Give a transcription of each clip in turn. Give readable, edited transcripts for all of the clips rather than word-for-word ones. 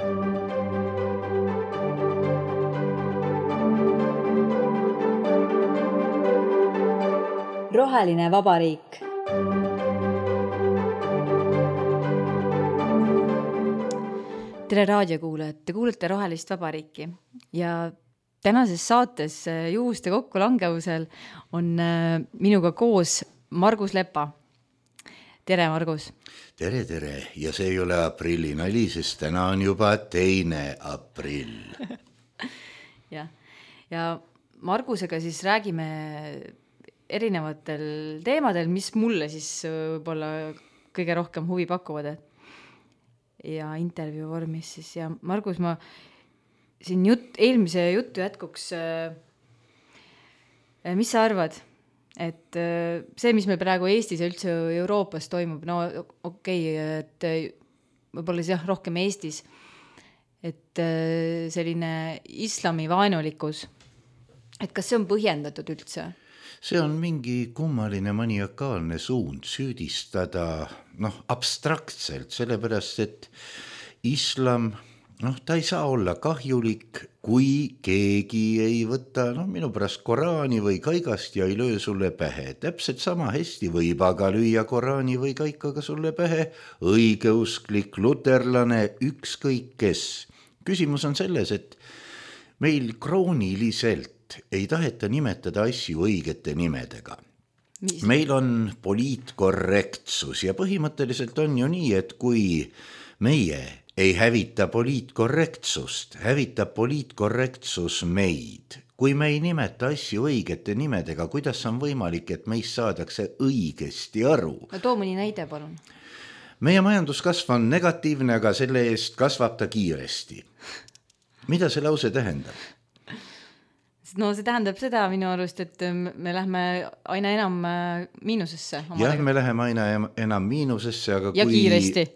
Roheline vabariik. Tere raadiokuulajad, te kuulete Rohelist vabariiki ja tänases saates juhuste kokkulangevusel on minuga koos Margus Lepa. Tere, Margus! Tere! Ja see ei ole aprilli nali, sest täna on juba 2. aprill. ja Margusega siis räägime erinevatel teemadel, mis mulle siis võib-olla kõige rohkem huvi pakuvad. Ja intervjuu vormis siis. Ja Margus, ma siin eelmise juttu jätkuks, mis sa arvad, et see, mis meil praegu Eestis ja üldse Euroopas toimub, no okei, et võib-olla siis rohkem Eestis, et selline islami vaenulikkus, et kas see on põhjendatud üldse? See on mingi kummaline maniakaalne suund süüdistada abstraktselt, sellepärast, et islam, ta ei saa olla kahjulik, kui keegi ei võta minu pärast Koraani või kaigast ja ei löö sulle pähe. Täpselt sama hästi võib aga lüüa Koraani või kaikaga sulle pähe õigeusklik, luterlane, ükskõik kes. Küsimus on selles, et meil krooniliselt ei taheta nimetada asju õigete nimedega. Meil on poliitkorrektsus ja põhimõtteliselt on ju nii, et kui meie ei hävita poliitkorrektsust, hävitab poliitkorrektsus meid. Kui me ei nimeta asju õigete nimedega, kuidas on võimalik, et meist saadakse õigesti aru? No too mõni näide, palun. Meie majanduskasv on negatiivne, aga selle eest kasvab ta kiiresti. Mida see lause tähendab? No see tähendab seda minu arust, et me lähme aina enam miinusesse. Jah, me läheme aina enam miinusesse, aga ja kiiresti.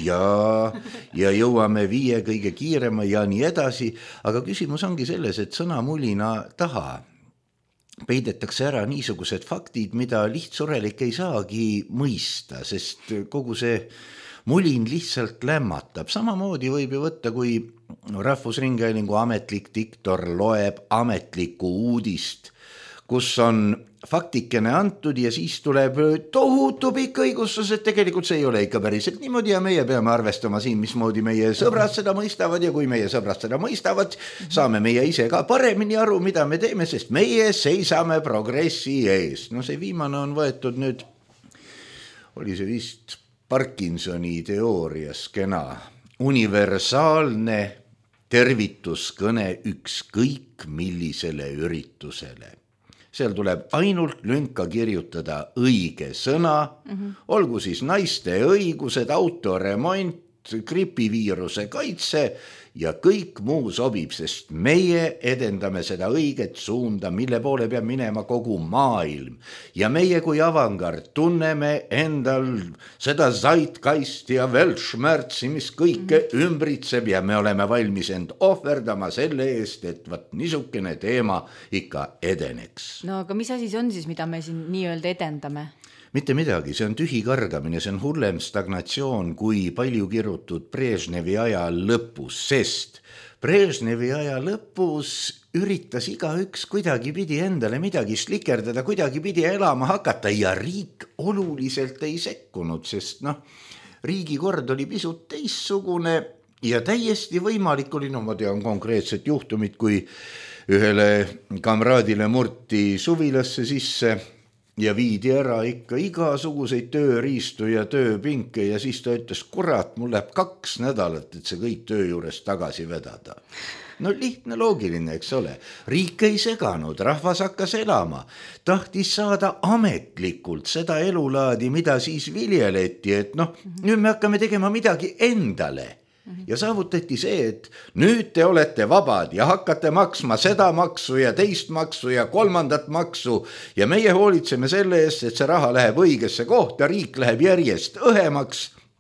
Ja jõuame 5 kõige kiirema ja nii edasi. Aga küsimus ongi selles, et sõnamulina taha peidetakse ära niisugused faktid, mida lihtsurelik ei saagi mõista, sest kogu see mulin lihtsalt lämmatab. Samamoodi võib ju võtta, kui Rahvusringhäälingu ametlik diktor loeb ametlikku uudist, kus on faktikene antud ja siis tuleb tohutu pikk õigustus, et tegelikult see ei ole ikka päriselt niimoodi ja meie peame arvestama siin, mismoodi meie sõbrad seda mõistavad ja kui meie sõbrad seda mõistavad, saame meie ise ka paremini aru, mida me teeme, sest meie seisame progressi ees. No see viimane on võetud nüüd, oli see vist Parkinsoni teoorias kena, universaalne tervituskõne ükskõik millisele üritusele. Seal tuleb ainult lünka kirjutada õige sõna, olgu siis naiste õigused, autoremont, gripiviiruse kaitse ja kõik muu sobib, sest meie edendame seda õiget suunda, mille poole peab minema kogu maailm. Ja meie kui avangard tunneme endal seda zeitgeist ja weltschmerzi, mis kõike ümbritseb ja me oleme valmis end ohverdama selle eest, et niisugune teema ikka edeneks. No aga mis asi see on siis, mida me siin nii-öelda edendame? Mitte midagi, see on tühi kargamine, see on hullem stagnatsioon kui palju kirutud Brežnevi aja lõpus, sest Brežnevi aja lõpus üritas igaüks kuidagi pidi endale midagi slikerdada, kuidagi pidi elama hakata ja riik oluliselt ei sekkunud, sest riigikord oli pisut teissugune ja täiesti võimalik oli, ma tean konkreetset juhtumit, kui ühele kamraadile murti suvilasse sisse ja viidi ära ikka igasuguseid tööriistu ja tööpinke ja siis ta ütles, kurat, mul läheb 2 nädalat, et see kõik töö juures tagasi vedada. No lihtne, loogiline, eks ole. Riik ei seganud, rahvas hakkas elama. Tahtis saada ametlikult seda elulaadi, mida siis viljeleti, et nüüd me hakkame tegema midagi endale. Ja saavutati see, et nüüd te olete vabad ja hakkate maksma seda maksu ja teist maksu ja 3. maksu ja meie hoolitseme selle eest, et see raha läheb õigesse kohta, riik läheb järjest õhemaks.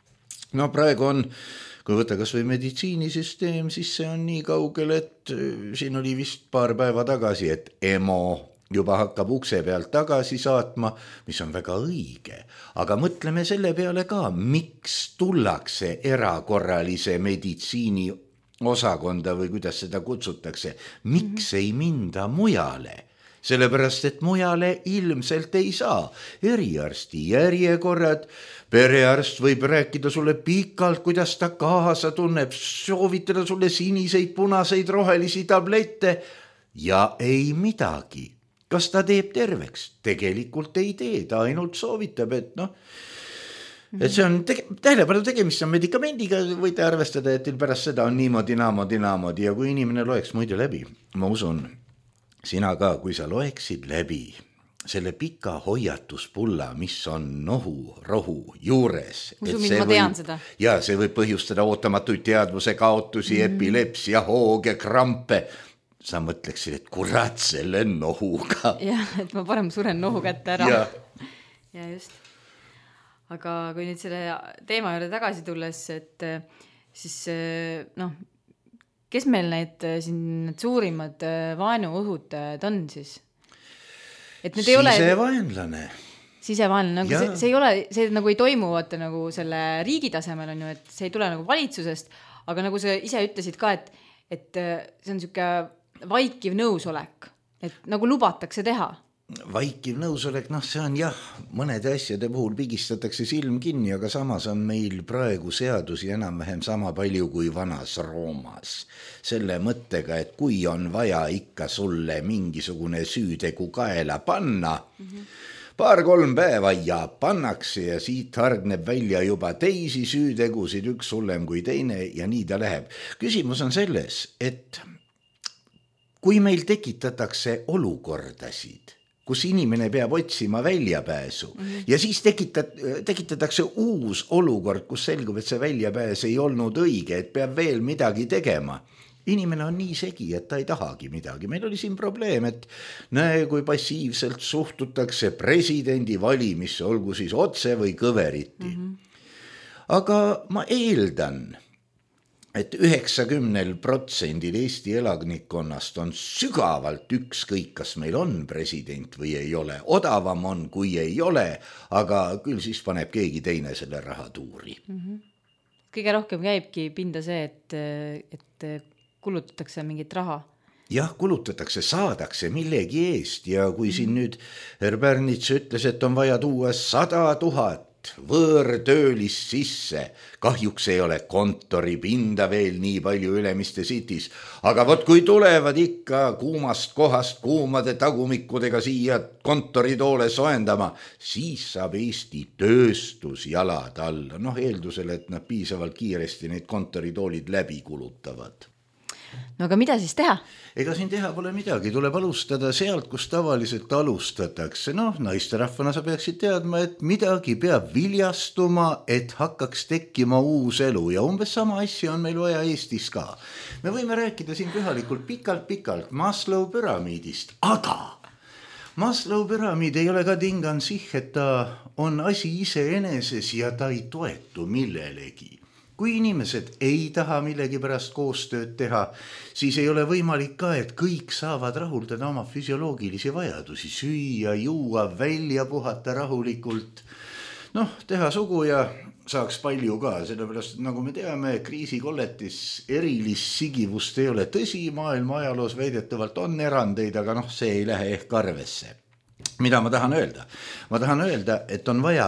No praegu on, kui võtta kas või meditsiinisüsteem, siis see on nii kaugel, et siin oli vist paar päeva tagasi, et EMO juba hakkab ukse pealt tagasi saatma, mis on väga õige. Aga mõtleme selle peale ka, miks tullakse erakorralise meditsiini osakonda või kuidas seda kutsutakse, miks ei minda mujale? Sellepärast, et mujale ilmselt ei saa. Eriarsti järjekorrad, perearst võib rääkida sulle pikalt, kuidas ta kaasa tunneb, soovitada sulle siniseid, punaseid, rohelisi tablette ja ei midagi. Kas ta teeb terveks? Tegelikult ei tee, ta ainult soovitab, et et see on tähelepanu tegemist on medikamendiga, võite arvestada, et pärast seda on niimoodi, naamodi ja kui inimene loeks muide läbi, ma usun, sina ka, kui sa loeksid läbi selle pika hoiatuspulla, mis on rohu juures. Ma tean seda. Ja see võib põhjustada ootamatuid teadvuse kaotusi, epilepsia, hooge, krampe. Sa mõtleksid, et kurat selle nohuga. Jah, et ma parem suren nohu kätte ära. Ja just. Aga kui nüüd selle teema juurde tagasi tulles, et siis kes meil need suurimad vaenuõhutajad on siis? Et need sisevaenlane. Sisevaenlane, nagu see ei ole, see nagu ei toimu vaata nagu selle riigi tasemel on ju, et see ei tule nagu valitsusest, aga nagu sa ise ütlesid ka, et see on siuke vaikiv nõusolek, et nagu lubatakse teha. Vaikiv nõusolek, see on mõnede asjade puhul pigistatakse silm kinni, aga samas on meil praegu seadusi enam-vähem sama palju kui vanas Roomas. Selle mõttega, et kui on vaja ikka sulle mingisugune süütegu kaela panna, 2-3 päeva ja pannakse ja siit hargneb välja juba teisi süütegusid, üks hullem kui teine ja nii ta läheb. Küsimus on selles, et kui meil tekitatakse olukordasid, kus inimene peab otsima väljapääsu ja siis tekitatakse uus olukord, kus selgub, et see väljapääs ei olnud õige, et peab veel midagi tegema. Inimene on nii segi, et ta ei tahagi midagi. Meil oli siin probleem, et näe, kui passiivselt suhtutakse presidendi valimisse, olgu siis otse või kõveriti. Aga ma eeldan, et 90% Eesti elanikkonnast on sügavalt ükskõik, kas meil on president või ei ole. Odavam on, kui ei ole, aga küll siis paneb keegi teine selle raha tuuri. Kõige rohkem käibki pinda see, et kulutatakse mingit raha. Jah, kulutatakse, saadakse millegi eest ja kui siin nüüd Herr Pärnits ütles, et on vaja tuua 100 000 võõrtöölist sisse. Kahjuks ei ole kontoripinda veel nii palju Ülemiste Cities, aga kui tulevad ikka kuumast kohast kuumade tagumikkudega siia kontoritoole soendama, siis saab Eesti tööstus jalad alla. Eeldusel, et nad piisavalt kiiresti neid kontoritoolid läbi kulutavad. No aga mida siis teha? Ega siin teha pole midagi, tuleb alustada sealt, kus tavaliselt alustatakse. Naisterahvana sa peaksid teadma, et midagi peab viljastuma, et hakkaks tekkima uus elu ja umbes sama asja on meil vaja Eestis ka. Me võime rääkida siin pühalikult pikalt Maslow püramiidist, aga Maslow püramiid ei ole ka tingan et ta on asi iseeneses ja ta ei toetu millelegi. Kui inimesed ei taha millegi pärast koostööd teha, siis ei ole võimalik ka, et kõik saavad rahuldada oma füsioloogilisi vajadusi, süüa, juua, välja puhata rahulikult. Teha sugu ja saaks palju ka, sellepärast nagu me teame, kriisikolletis erilist sigivust ei ole. Tõsi, maailma ajaloos väidetavalt on erandeid, aga see ei lähe ehk arvesse. Mida ma tahan öelda? Ma tahan öelda, et on vaja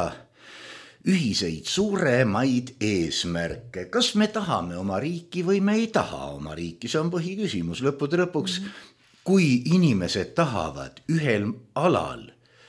ühiseid suuremaid eesmärke. Kas me tahame oma riiki või me ei taha oma riiki? See on põhiküsimus. Lõppude lõpuks, kui inimesed tahavad ühel alal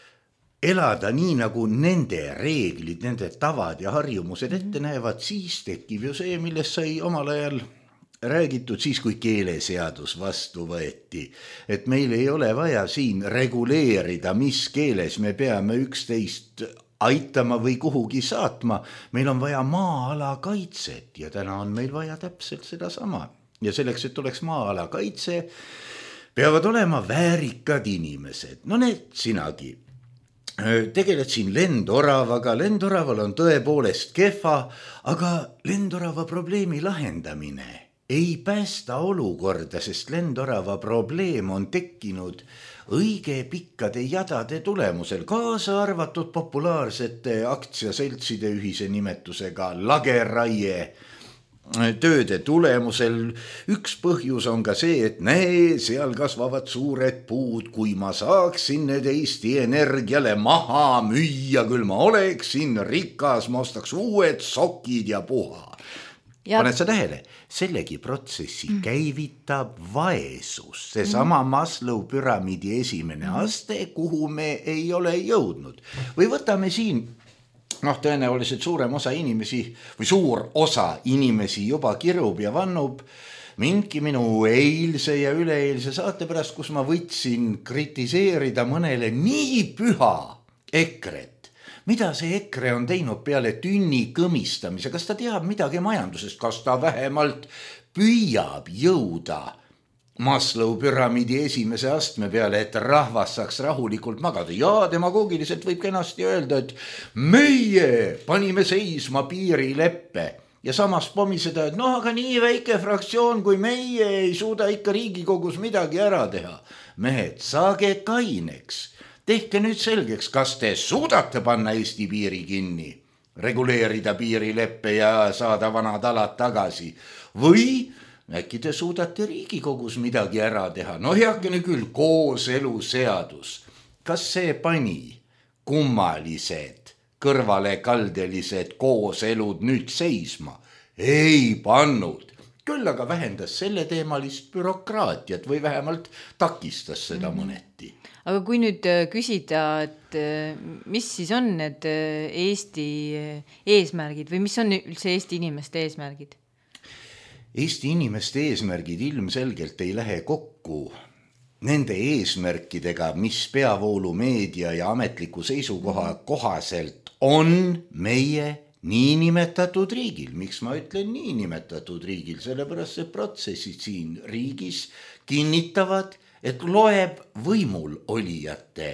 elada nii, nagu nende reeglid, nende tavad ja harjumused ette näevad, siis tekib ju see, millest sai omal ajal räägitud siis, kui keeleseadus vastu võeti. Et meil ei ole vaja siin reguleerida, mis keeles me peame üksteist aitama või kuhugi saatma. Meil on vaja maa-ala kaitset ja täna on meil vaja täpselt seda sama. Ja selleks, et oleks maa-ala kaitse, peavad olema väärikad inimesed. Need sinagi. Tegeled siin lendoravaga. Lendoraval on tõepoolest kehva, aga lendorava probleemi lahendamine ei päästa olukorda, sest lendorava probleem on tekkinud õige pikkade jadade tulemusel, kaasa arvatud populaarsete aktsiaseltside ühise nimetusega lageraie. tööde tulemusel. Üks põhjus on ka see, et näe, seal kasvavad suured puud, kui ma saaksin need Eesti Energiale maha müüa, küll ma oleksin rikas, ma ostaks uued sokid ja puha. Paned sa tähele, sellegi protsessi käivitab vaesus, seesama Maslow püramiidi esimene aste, kuhu me ei ole jõudnud. Või võtame siin, tõenäoliselt suurem osa inimesi või suur osa inimesi juba kirub ja vannub mindki minu eilse ja üleeilse saate pärast, kus ma võtsin kritiseerida mõnele nii püha EKRE-t. Mida see EKRE on teinud peale tünni kõmistamise? Kas ta teab midagi majandusest? Kas ta vähemalt püüab jõuda Maslow püramiidi esimese astme peale, et rahvas saaks rahulikult magada? Ja demagoogiliselt võib kenasti öelda, et meie panime seisma piirileppe ja samas pomiseda, et aga nii väike fraktsioon kui meie ei suuda ikka Riigikogus midagi ära teha. Mehed, saage kaineks. Tehke nüüd selgeks, kas te suudate panna Eesti piiri kinni, reguleerida piirileppe ja saada vanad alad tagasi või äkki te suudate Riigikogus midagi ära teha. Heakene küll, kooseluseadus. Kas see pani kummalised, kõrvalekaldelised kooselud nüüd seisma? Ei pannud. Küll aga vähendas selle teemalist bürokraatiat või vähemalt takistas seda mõneti. Aga kui nüüd küsida, et mis siis on need Eesti eesmärgid või mis on üldse Eesti inimeste eesmärgid? Eesti inimeste eesmärgid ilmselgelt ei lähe kokku nende eesmärkidega, mis peavoolumeedia ja ametliku seisukoha kohaselt on meie niinimetatud riigil. Miks ma ütlen niinimetatud riigil? Sellepärast see protsessid siin riigis kinnitavad, et loeb võimul olijate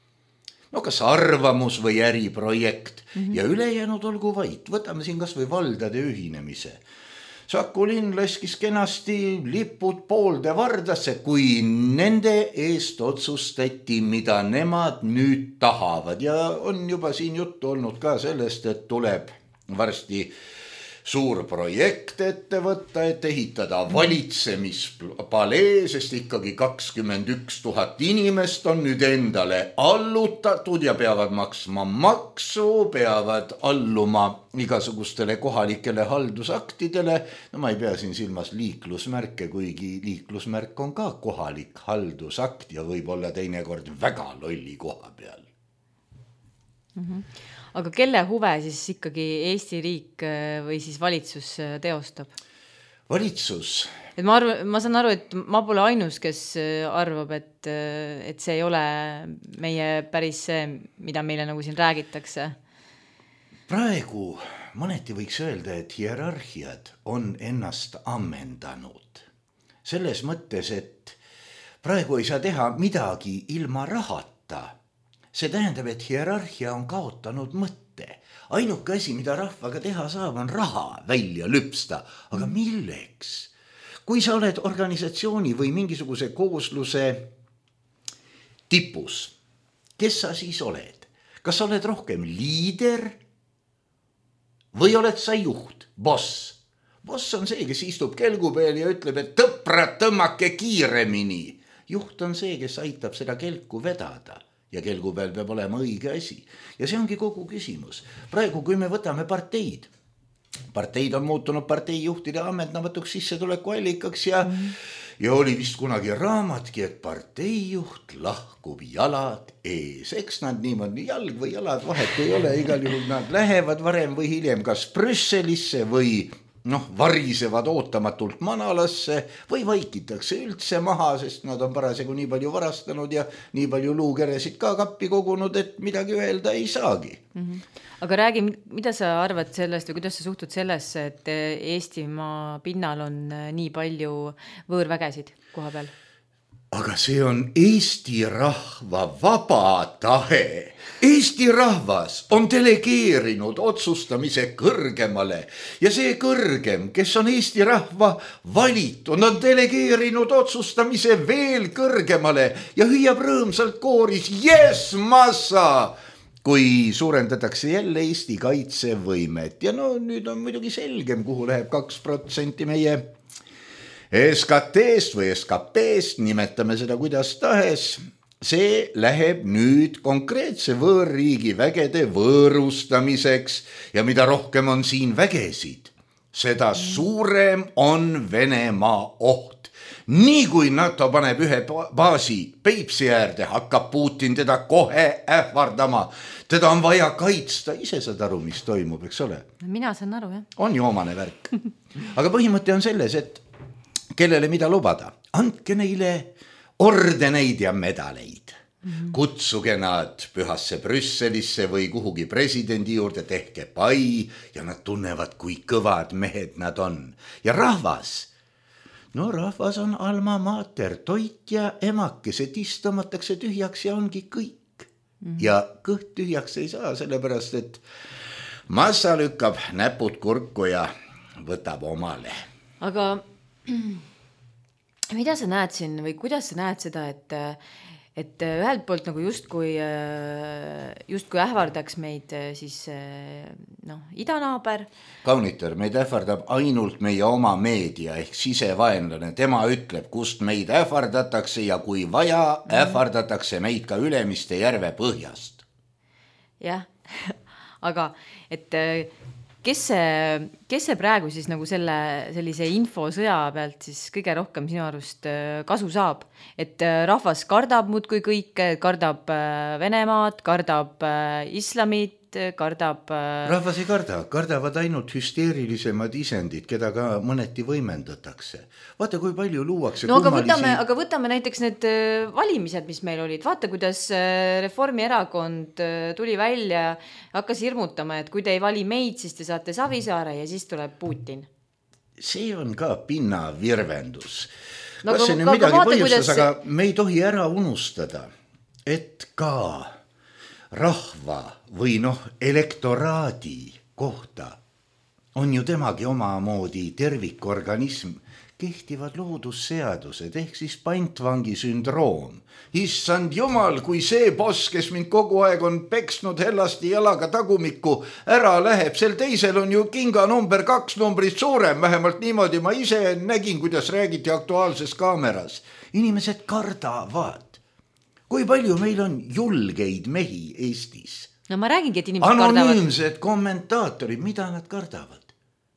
kas arvamus või äriprojekt ja ülejäänud olgu vait. Võtame siin kas või valdade ühinemise. Saku linn laskis kenasti lipud poolde vardasse, kui nende eest otsustati, mida nemad nüüd tahavad. Ja on juba siin juttu olnud ka sellest, et tuleb varsti suur projekt ette võtta, et ehitada valitsemispalee, sest ikkagi 21 000 inimest on nüüd endale allutatud ja peavad maksma maksu, peavad alluma igasugustele kohalikele haldusaktidele. Ma ei pea siin silmas liiklusmärke, kuigi liiklusmärk on ka kohalik haldusakt ja võib olla teinekord väga lolli koha peal. Aga kelle huve siis ikkagi Eesti riik või siis valitsus teostab? Valitsus? Ma saan aru, et ma pole ainus, kes arvab, et see ei ole meie päris see, mida meile nagu siin räägitakse. Praegu mõneti võiks öelda, et hierarhiad on ennast ammendanud. Selles mõttes, et praegu ei saa teha midagi ilma rahata. See tähendab, et hierarhia on kaotanud mõtte. Ainuke asi, mida rahvaga teha saab, on raha välja lüpsta. Aga milleks? Kui sa oled organisatsiooni või mingisuguse koosluse tipus, kes sa siis oled? Kas sa oled rohkem liider või oled sa juht, boss? Boss on see, kes istub kelgu peal ja ütleb, et tõprad, tõmmake kiiremini. Juht on see, kes aitab seda kelku vedada. Ja kelgu peal peab olema õige asi. Ja see ongi kogu küsimus. Praegu, kui me võtame parteid on muutunud parteijuhtide ammendamatuks sissetuleku allikaks ja oli vist kunagi raamatki, et parteijuht lahkub jalad ees. Eks nad niimoodi jalg või jalad vahet ei ole, igal juhul nad lähevad varem või hiljem kas Brüsselisse või varisevad ootamatult manalasse või vaikitakse üldse maha, sest nad on parasjagu nii palju varastanud ja nii palju luukeresid ka kappi kogunud, et midagi öelda ei saagi. Aga räägi, mida sa arvad sellest või kuidas sa suhtud sellesse, et Eestimaa pinnal on nii palju võõrvägesid koha peal? Aga see on Eesti rahva vaba tahe. Eesti rahvas on delegeerinud otsustamise kõrgemale ja see kõrgem, kes on Eesti rahva valitud, on delegeerinud otsustamise veel kõrgemale ja hüüab rõõmsalt kooris, yes, massa! kui suurendatakse jälle Eesti kaitsevõimet ja no nüüd on muidugi selgem, kuhu läheb 2% meie SKT-st või SKP-st, nimetame seda kuidas tahes. See läheb nüüd konkreetse võõrriigi vägede võõrustamiseks ja mida rohkem on siin vägesid, seda suurem on Venemaa oht. Nii kui NATO paneb ühe baasi Peipsi äärde, hakkab Putin teda kohe ähvardama. Teda on vaja kaitsta, ise saad aru, mis toimub, eks ole? Mina saan aru, jah. On ju omane värk. Aga põhimõte on selles, et kellele mida lubada, andke neile ordeneid ja medaleid. Kutsuge nad pühasse Brüsselisse või kuhugi presidendi juurde, tehke pai ja nad tunnevad, kui kõvad mehed nad on. Ja rahvas, no rahvas on alma mater, toit ja emakesed istamatakse tühjaks ja ongi kõik. Ja kõht tühjaks ei saa, sellepärast et massa lükkab näpud kurku ja võtab omale. Aga mida sa näed siin või kuidas sa näed seda, et ühelt poolt nagu justkui ähvardaks meid siis idanaaber? Kaunitar, meid ähvardab ainult meie oma meedia ehk sisevaenlane. Tema ütleb, kust meid ähvardatakse ja kui vaja, ähvardatakse meid ka Ülemiste järve põhjast. Jah, aga et kes see praegu siis nagu sellise infosõja pealt siis kõige rohkem sinu arust kasu saab? Et rahvas kardab muudkui kõike, kardab Venemaad, kardab islamit, kardab... Rahvas ei karda, kardavad ainult hüsteerilisemad isendid, keda ka mõneti võimendatakse. Vaata, kui palju luuakse kummalisi... Aga võtame näiteks need valimised, mis meil olid. Vaata, kuidas Reformierakond tuli välja, hakkas hirmutama, et kui te ei vali meid, siis te saate Savisaare ja siis tuleb Putin. See on ka pinnavirvendus. Kas see nüüd midagi põhjustas, aga me ei tohi ära unustada, et ka rahva või elektoraadi kohta on ju temagi omamoodi tervikorganism, kehtivad loodusseadused ehk siis pantvangi sündroom. Issand jumal, kui see boss, kes mind kogu aeg on peksnud hellasti jalaga tagumikku, ära läheb, sel teisel on ju kinga number 2 numbrit suurem, vähemalt niimoodi ma ise nägin, kuidas räägiti Aktuaalses kaameras. Inimesed kardavad. Kui palju meil on julgeid mehi Eestis? No ma räägingi, et inimesed kardavad. Anonüümsed kommentaatorid, mida nad kardavad?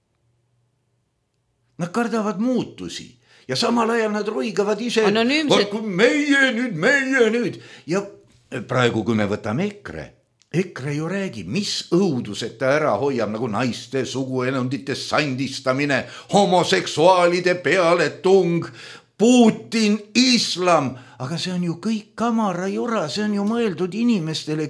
Nad kardavad muutusi ja samal ajal nad ruigavad ise. Anonüümsed... Meie nüüd. Ja praegu, kui me võtame EKRE ju räägib, mis õudused ta ära hoiab, nagu naiste suguelundite sandistamine, homoseksuaalide pealetung, Putin, islam, aga see on ju kõik kamara jura, see on ju mõeldud inimestele,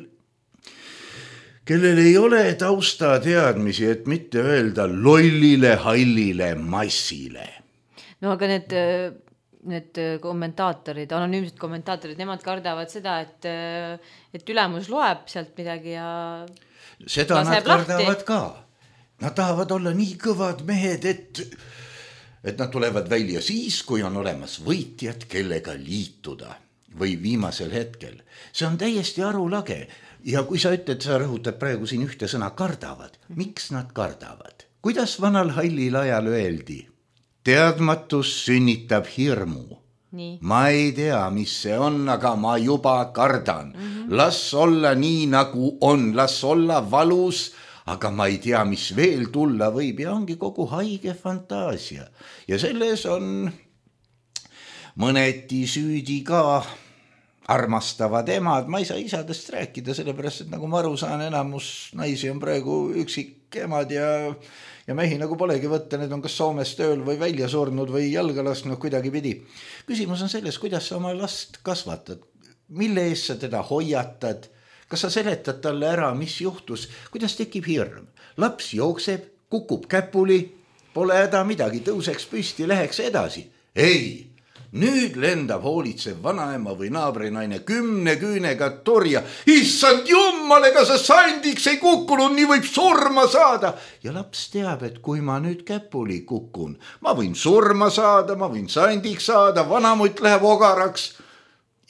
kellel ei ole tausta teadmisi, et mitte öelda lollile, hallile massile. No aga need kommentaatorid, anonüümsed kommentaatorid, nemad kardavad seda, et ülemus loeb sealt midagi ja seda nad kardavad ka. Nad tahavad olla nii kõvad mehed, et nad tulevad välja siis, kui on olemas võitjad, kellega liituda või viimasel hetkel. See on täiesti arulage ja kui sa ütled, sa rõhutad praegu siin ühte sõna kardavad. Miks nad kardavad? Kuidas vanal hallil ajal öeldi? Teadmatus sünnitab hirmu. Nii. Ma ei tea, mis see on, aga ma juba kardan. Las olla nii, nagu on, las olla valus, aga ma ei tea, mis veel tulla võib ja ongi kogu haige fantaasia. Ja selles on mõneti süüdi ka armastavad emad. Ma ei saa isadest rääkida, sellepärast, et nagu ma aru saan, enamus naisi on praegu üksik emad ja mehi nagu polegi võtta, need on kas Soomes tööl või välja surnud või jalga lasknud kuidagi pidi. Küsimus on selles, kuidas sa oma last kasvatad, mille eest sa teda hoiatad, kas sa seletad talle ära, mis juhtus, kuidas tekib hirm. Laps jookseb, kukub käpuli, pole häda midagi, tõuseks püsti, läheks edasi. Ei, nüüd lendab hoolitsev vanaema või naabrinaine 10 küünega turja. Issand jummale, ega sa sandiks ei kukkunud, nii võib surma saada. Ja laps teab, et kui ma nüüd käpuli kukun, ma võin surma saada, ma võin sandiks saada, vanamutt läheb ogaraks.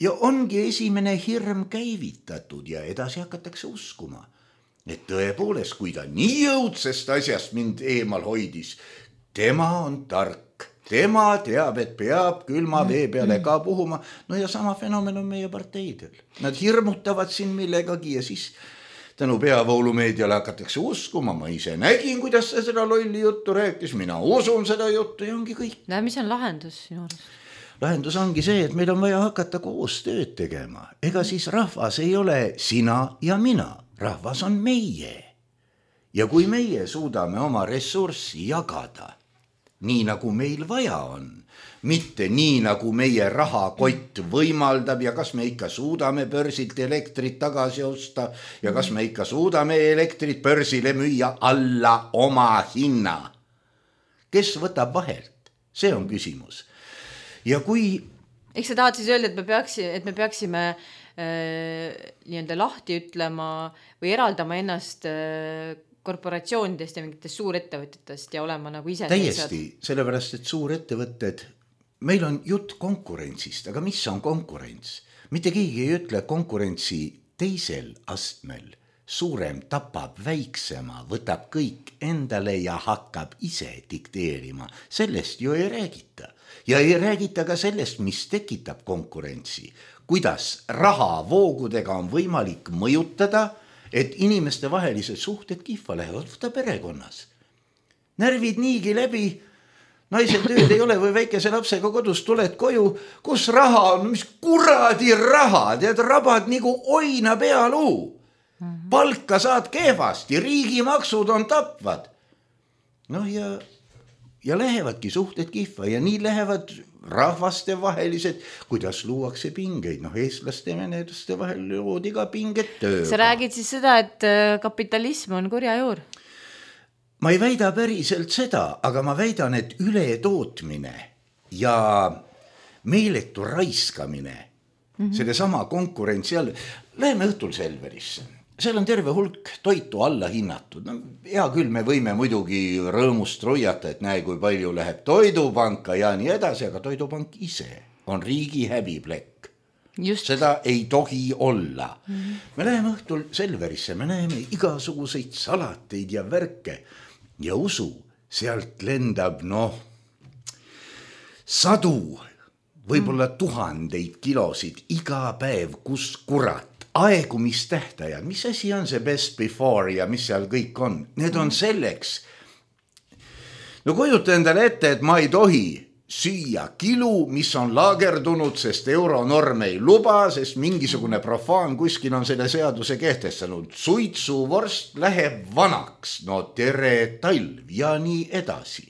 ja ongi esimene hirm käivitatud ja edasi hakatakse uskuma, et tõepoolest, kui ta nii õudsest asjast mind eemal hoidis, tema on tark, tema teab, et peab külma vee peale ka puhuma. No ja sama fenomen on meie parteidel. Nad hirmutavad siin millegagi ja siis tänu peavoolumeediale hakatakse uskuma. Ma ise nägin, kuidas ta seda lolli juttu rääkis, mina usun seda juttu ja ongi kõik. Mis on lahendus sinu arust? Lahendus ongi see, et meil on vaja hakata koos tööd tegema. Ega siis rahvas ei ole sina ja mina, rahvas on meie. Ja kui meie suudame oma ressurssi jagada, nii nagu meil vaja on, mitte nii nagu meie rahakott võimaldab ja kas me ikka suudame börsilt elektrit tagasi osta ja kas me ikka suudame elektrit börsile müüa alla oma hinna. Kes võtab vahelt? See on küsimus. Ja kui... Eks sa tahad siis öelda, et me peaksime nii-öelda lahti ütlema või eraldama ennast korporatsioonidest ja mingitest suurettevõtetest ja olema nagu ise täiesti, sellepärast, et suurettevõtted, meil on jutt konkurentsist, aga mis on konkurents? Mitte keegi ei ütle konkurentsi teisel astmel. Suurem tapab väiksema, võtab kõik endale ja hakkab ise dikteerima. Sellest ju ei räägita. Ja ei räägita ka sellest, mis tekitab konkurentsi. Kuidas rahavoogudega on võimalik mõjutada, et inimeste vahelised suhted kihva lähevad, võtta perekonnas. Närvid niigi läbi, naisel tööd ei ole või väikese lapsega kodus tuled koju, kus raha on, mis kuradi raha, tead, rabad nagu oina pealuu. Palka saad kehvasti, riigimaksud on tapvad. No ja lähevadki suhted kihva ja nii lähevad rahvaste vahelised, kuidas luuakse pingeid. Eestlaste ja venelaste vahel loodi ka pinget tööga. Sa räägid siis seda, et kapitalism on kurja juur? Ma ei väida päriselt seda, aga ma väidan, et ületootmine ja meeletu raiskamine, selle sama konkurentsi all, läheme õhtul Selverisse. Seal on terve hulk toitu alla hinnatud. Hea küll, me võime muidugi rõõmust roiata, et näe, kui palju läheb toidupanka ja nii edasi, aga toidupank ise on riigi häbiplekk. Just. Seda ei tohi olla. Me läheme õhtul Selverisse, me näeme igasuguseid salateid ja värke ja usu, sealt lendab sadu, võib-olla 1000 kilosid iga päev, kus kurat. Aegumistähtajad, mis asi on see best before ja mis seal kõik on? Need on selleks. Kujuta endale ette, et ma ei tohi süüa kilu, mis on laagerdunud, sest euronorm ei luba, sest mingisugune profaan kuskil on selle seaduse kehtestanud. Suitsuvorst läheb vanaks, tere talv ja nii edasi.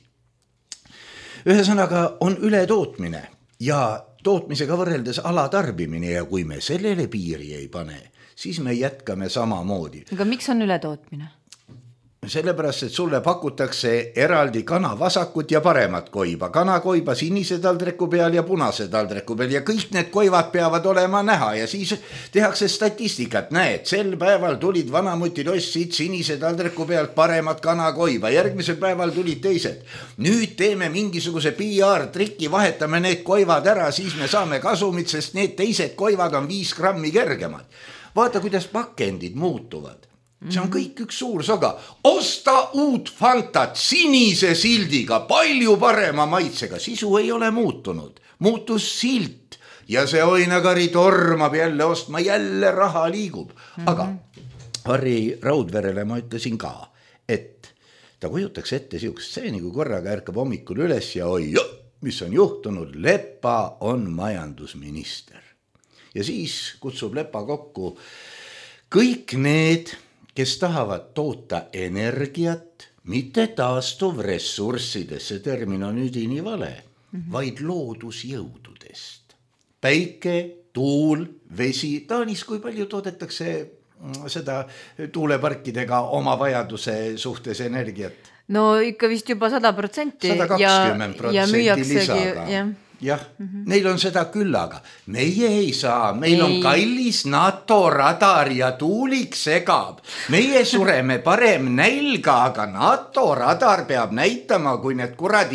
Ühesõnaga on ületootmine ja tootmisega võrreldes alatarbimine ja kui me sellele piiri ei pane, siis me jätkame samamoodi. Aga miks on ületootmine? Sellepärast, et sulle pakutakse eraldi kana vasakut ja paremat koiba. Kana koiba sinise taldriku peal ja punase taldriku peal ja kõik need koivad peavad olema näha ja siis tehakse statistikat. Näed, sel päeval tulid vanamutid ostsid sinise taldriku pealt paremat kana koiba. Järgmisel päeval tulid teised. Nüüd teeme mingisuguse PR-trikki, vahetame need koivad ära, siis me saame kasumit, sest need teised koivad on 5 grammi kergemad. Vaata, kuidas pakendid muutuvad. See on kõik üks suur soga. Osta uut Fantat sinise sildiga, palju parema maitsega. Sisu ei ole muutunud. Muutus silt ja see oinakari tormab jälle ostma, jälle raha liigub. Aga Harri Raudverele ma ütlesin ka, et ta kujutaks ette siukest stseeni, kui korraga ärkab hommikul üles ja oi, mis on juhtunud, Lepa on majandusminister. Ja siis kutsub Lepa kokku kõik need, kes tahavad toota energiat, mitte taastuv ressurssidesse, termin on üdini vale, vaid loodusjõududest. Päike, tuul, vesi, Taanis kui palju toodetakse seda tuuleparkidega oma vajaduse suhtes energiat? No ikka vist juba 100% 120% ja müüaksegi, lisaga. Jah, neil on seda küllaga. Meie ei saa, meil on kallis NATO radar ja tuulik segab. Meie sureme parem nälga, aga NATO radar peab näitama, kui need kuradi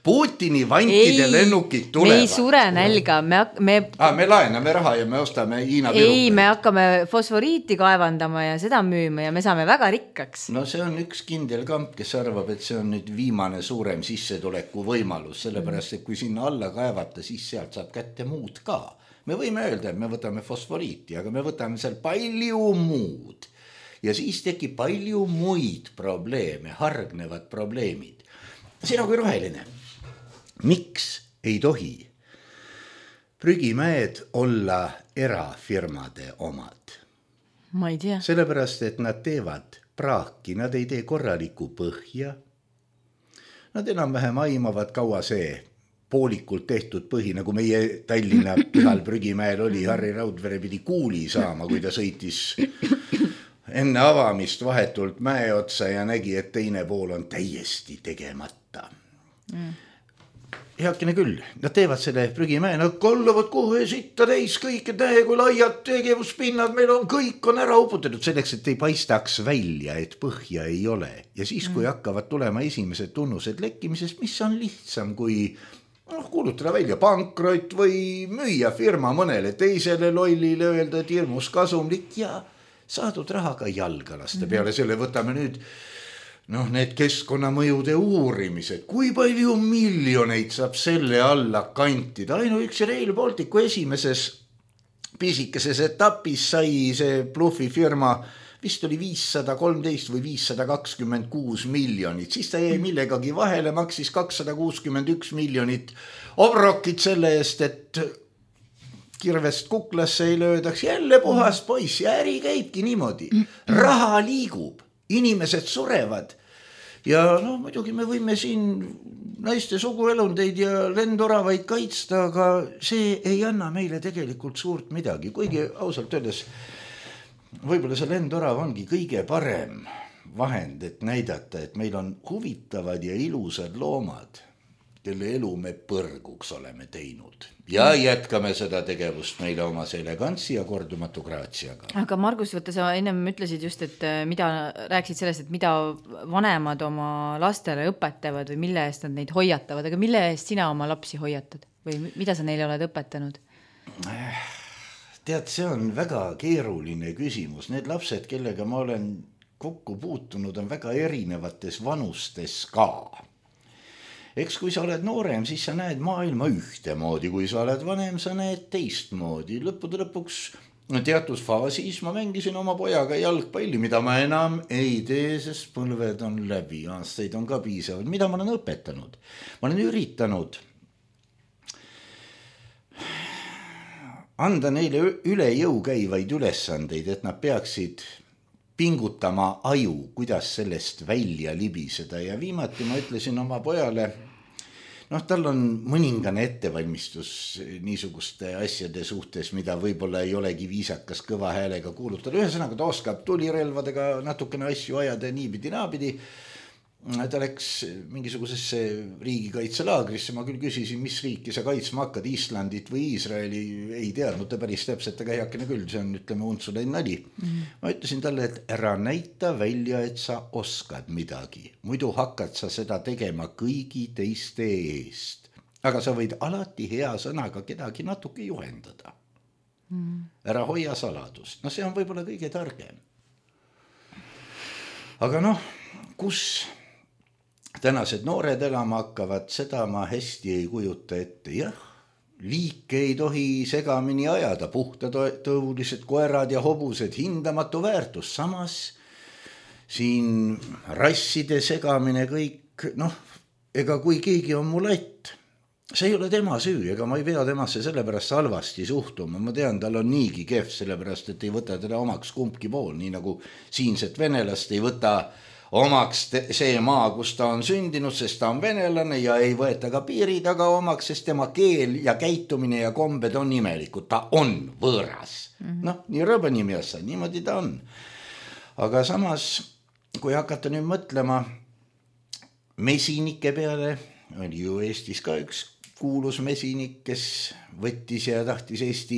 Putini vantide lennukid tulevad. Me ei sure nälga, me laename raha ja me ostame Hiina pirukaid. Ei, me hakkame fosforiiti kaevandama ja seda müüma ja me saame väga rikkaks. No see on üks kindel kamp, kes arvab, et see on nüüd viimane suurem sissetuleku võimalus, sellepärast, et kui sinna alla kaevata, siis sealt saab kätte muud ka. Me võime öelda, et me võtame fosforiiti, aga me võtame seal palju muud. Ja siis tekib palju muid probleeme, hargnevad probleemid. Sina kui roheline, miks ei tohi prügimäed olla erafirmade omad? Ma ei tea. Sellepärast, et nad teevad praaki, nad ei tee korralikku põhja. Nad enam-vähem aimavad kaua see poolikult tehtud põhi, nagu meie Tallinna Pühal prügimäel oli. Harri Raudvere pidi kuuli saama, kui ta sõitis enne avamist vahetult mäe otsa ja nägi, et teine pool on täiesti tegemata. Heakene küll, nad teevad selle prügimäe, nad kallavad kohe sitta täis kõike tähe, kui laiad tegevuspinnad meil on, kõik on ära uputatud selleks, et ei paistaks välja, et põhja ei ole. Ja siis, kui hakkavad tulema esimesed tunnused lekkimisest, mis on lihtsam kui kuulutada välja pankrot või müüa firma mõnele teisele lollile, öelda, et hirmus kasumlik ja saadud rahaga jalga lasta. Peale selle võtame nüüd need keskkonnamõjude uurimised. Kui palju miljoneid saab selle alla kantida? Ainuüksi Rail Balticu esimeses pisikeses etapis sai see blufi firma, vist oli 513 või 526 miljonit. Siis ta jäi millegagi vahele, maksis 261 miljonit obrokit selle eest, et kirvest kuklasse ei löödaks. Jälle puhas poiss ja äri käibki niimoodi. Raha liigub, inimesed surevad ja muidugi me võime siin naiste suguelundeid ja lendoravaid kaitsta, aga see ei anna meile tegelikult suurt midagi. Kuigi ausalt öeldes, võib-olla see lendorav ongi kõige parem vahend, et näidata, et meil on huvitavad ja ilusad loomad, kelle elu me põrguks oleme teinud. Ja jätkame seda tegevust meile oma elegantsi ja kordumatu graatsiaga. Aga Margus, võtta sa ennem ütlesid just, et rääksid sellest, et mida vanemad oma lastele õpetavad või mille eest nad neid hoiatavad, aga mille eest sina oma lapsi hoiatad või mida sa neile oled õpetanud? Tead, see on väga keeruline küsimus. Need lapsed, kellega ma olen kokku puutunud, on väga erinevates vanustes ka. Eks kui sa oled noorem, siis sa näed maailma ühtemoodi, kui sa oled vanem, sa näed teistmoodi. Lõppude lõpuks teatud faasis ma mängisin oma pojaga jalgpalli, mida ma enam ei tee, sest põlved on läbi, aastaid on ka piisavad. Mida ma olen õpetanud? Ma olen üritanud anda neile üle jõu käivaid ülesandeid, et nad peaksid pingutama aju, kuidas sellest välja libiseda. Ja viimati ma ütlesin oma pojale, tal on mõningane ettevalmistus niisuguste asjade suhtes, mida võib-olla ei olegi viisakas kõva häälega kuulutada. Ühesõnaga ta oskab tulirelvadega natukene asju ajada niipidi naapidi. Ta läks mingisugusesse riigikaitselaagrisse, ma küll küsisin, mis riiki sa kaitsma hakkad, Islandit või Iisraeli, ei teadnud ta päris täpselt, aga heakene küll, see on, ütleme, untsulein nali. Ma ütlesin talle, et ära näita välja, et sa oskad midagi, muidu hakkad sa seda tegema kõigi teiste eest, aga sa võid alati hea sõnaga kedagi natuke juhendada. Ära hoia saladust, see on võib-olla kõige targem. Aga kus tänased noored elama hakkavad, seda ma hästi ei kujuta ette. Jah, liike ei tohi segamini ajada, puhtatõulised koerad ja hobused, hindamatu väärtus. Samas siin rasside segamine kõik, ega kui keegi on mulatt, see ei ole tema süü, ega ma ei pea temasse sellepärast halvasti suhtuma. Ma tean, tal on niigi kehv, sellepärast, et ei võta teda omaks kumbki pool, nii nagu siinset venelast ei võta omaks see maa, kus ta on sündinud, sest ta on venelane ja ei võeta ka piiri taga omaks, sest tema keel ja käitumine ja kombed on imelikud. Ta on võõras. Nii rõbe nimi ossa, niimoodi ta on. Aga samas, kui hakata nüüd mõtlema mesinike peale, oli ju Eestis ka üks kuulus mesinik, kes võttis ja tahtis Eesti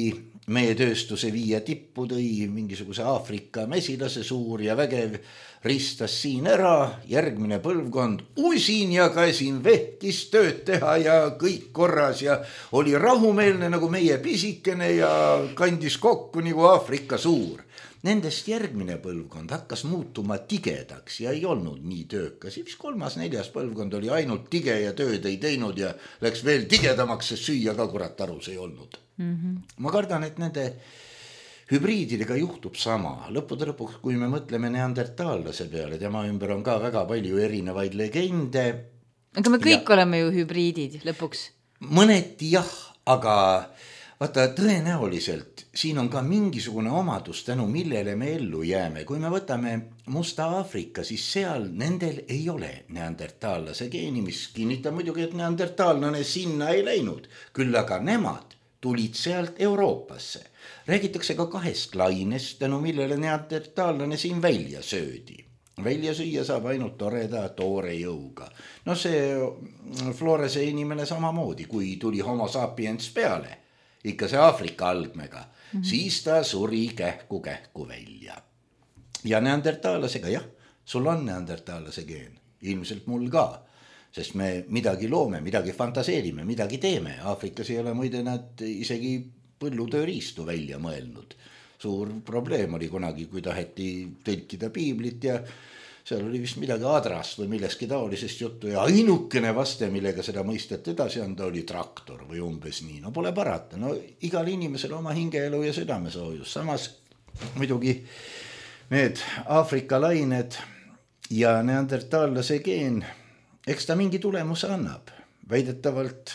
meie tööstuse viia tippu, tõi mingisuguse Aafrika mesilase suur ja vägev, ristas siin ära, järgmine põlvkond usin ja käsin, vehkis tööd teha ja kõik korras ja oli rahumeelne nagu meie pisikene ja kandis kokku nagu Aafrika suur. Nendest järgmine põlvkond hakkas muutuma tigedaks ja ei olnud nii töökas. Vist 3.-4. põlvkond oli ainult tige ja tööd ei teinud ja läks veel tigedamaks, sest süüa ka kurat arus ei olnud. Ma kardan, et nende hübriididega juhtub sama. Lõppude lõpuks, kui me mõtleme neandertaallase peale, tema ümber on ka väga palju erinevaid legende. Aga me kõik oleme ju hübriidid lõpuks. Mõneti jah, aga vaata tõenäoliselt siin on ka mingisugune omadus, tänu millele me ellu jääme. Kui me võtame Musta Aafrika, siis seal nendel ei ole neandertaallase geeni, mis kinnitab muidugi, et neandertaallane sinna ei läinud. Küll aga nemad tulid sealt Euroopasse. Räägitakse ka 2 lainest, tänu millele neandertaallane siin välja söödi. Välja süüa saab ainult toreda toore jõuga. No see Florese inimene samamoodi, kui tuli homo sapiens peale, ikka see Aafrika algmega, siis ta suri kähku välja. Ja neandertaalasega, jah, sul on neandertaalase geen, ilmselt mul ka, sest me midagi loome, midagi fantaseerime, midagi teeme. Aafrikas ei ole muide nad isegi põllutööriistu välja mõelnud. Suur probleem oli kunagi, kui taheti tõlkida piiblit ja seal oli vist midagi adrast või milleski taolisest juttu ja ainukene vaste, millega seda mõistet edasi anda, oli traktor või umbes nii. No pole parata, no igal inimesel oma hingeelu ja südamesoojus. Samas muidugi need Aafrika lained ja neandertaallase geen, eks ta mingi tulemuse annab. Väidetavalt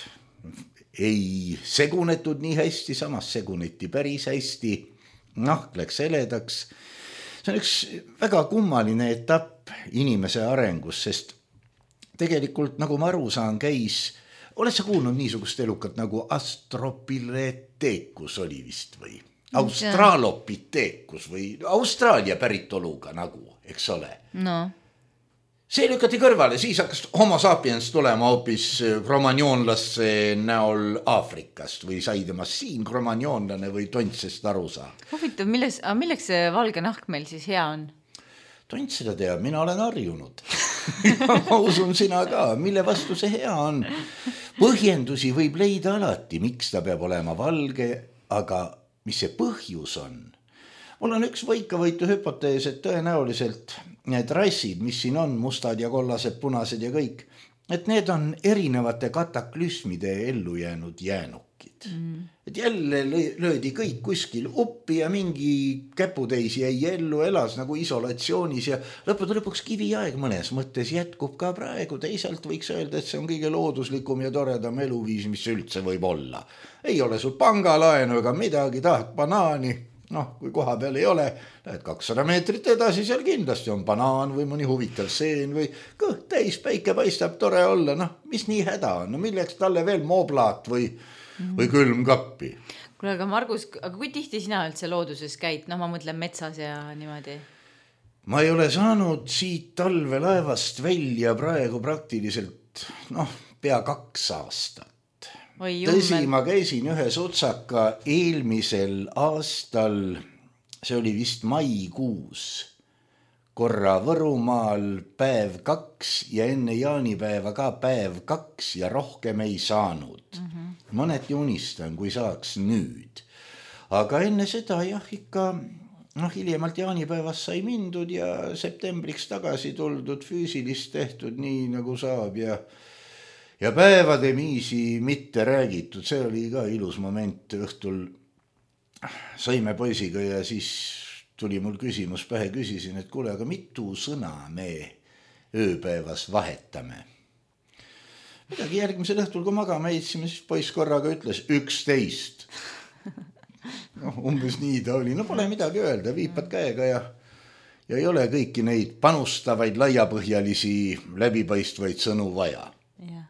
ei segunetud nii hästi, samas seguneti päris hästi, nahk läks heledaks. See on üks väga kummaline etapp inimese arengus, sest tegelikult, nagu ma aru saan, oled sa kuulnud niisugust elukat nagu Australopithecus oli vist või? Australopithecus või Austraalia päritoluga nagu, eks ole? No. See lükati kõrvale, siis hakkas homo sapiens tulema hoopis kromagnoonlasse näol Aafrikast või sai temast siin kromagnoonlane või tontsest aru saa. Huvitav, milleks see valge nahk meil siis hea on? Tonts seda teab, mina olen harjunud. Ma usun sina ka, mille vastu see hea on. Põhjendusi võib leida alati, miks ta peab olema valge, aga mis see põhjus on? Mul on üks võikavõitu hüpotees, et tõenäoliselt need rassid, mis siin on, mustad ja kollased, punased ja kõik, et need on erinevate kataklüsmide ellu jäänud jäänukid. Et jälle löödi kõik kuskil uppi ja mingi käputäis jäi ellu, elas nagu isolatsioonis ja lõpuks kiviaeg mõnes mõttes jätkub ka praegu. Teisalt võiks öelda, et see on kõige looduslikum ja toredam eluviis, mis üldse võib olla. Ei ole sul pangalaenu ega midagi, tahad banaani. Noh, kui koha peal ei ole, lähed 200 meetrit edasi, seal kindlasti on banaan või mõni huvitav seen või kõht täis, päike paistab, tore olla. Noh, mis nii häda on? No milleks talle veel mooplaat või külmkappi? Kuule, aga Margus, aga kui tihti sina üldse looduses käid? No ma mõtlen metsas ja niimoodi. Ma ei ole saanud siit talvelaevast välja praegu praktiliselt, pea 2 aastat. Tõsi, ma käisin ühes otsaka eelmisel aastal, see oli vist maikuus, korra Võrumaal päev 2 ja enne jaanipäeva ka päev 2 ja rohkem ei saanud. Mõneti unistan, kui saaks nüüd. Aga enne seda jah, ikka hiljemalt jaanipäevast sai mindud ja septembriks tagasi tuldud, füüsilist tehtud nii nagu saab ja päevade viisi mitte räägitud, see oli ka ilus moment. Õhtul saime poisiga ja siis tuli mul küsimus pähe, küsisin, et kuule, aga mitu sõna me ööpäevas vahetame? Midagi järgmisel õhtul, kui magama eitsime, siis poiss korraga ütles 11. Umbes nii ta oli, pole midagi öelda, viipad käega ja ei ole kõiki neid panustavaid, laiapõhjalisi, läbipaistvaid sõnu vaja. Jah.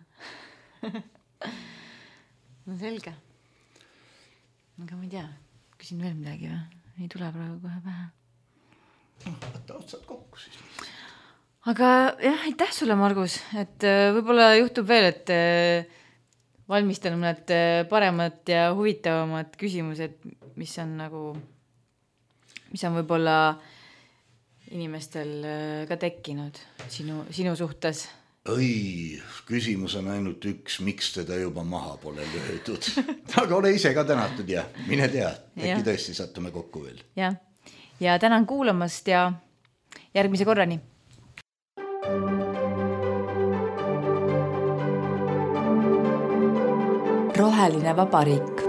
No selge. Aga ma ei tea, küsin veel midagi või? Ei tule praegu kohe pähe. Võtta otsad kokku siis. Aga jah, aitäh sulle, Margus, et võib-olla juhtub veel, et valmistan mõned paremad ja huvitavamad küsimused, mis on võib-olla inimestel ka tekkinud sinu suhtes. Küsimus on ainult üks, miks teda juba maha pole löödud. Aga ole ise ka tänatud ja mine tea, äkki tõesti sattume kokku veel. Ja tänan kuulamast ja järgmise korrani. Roheline Vabariik.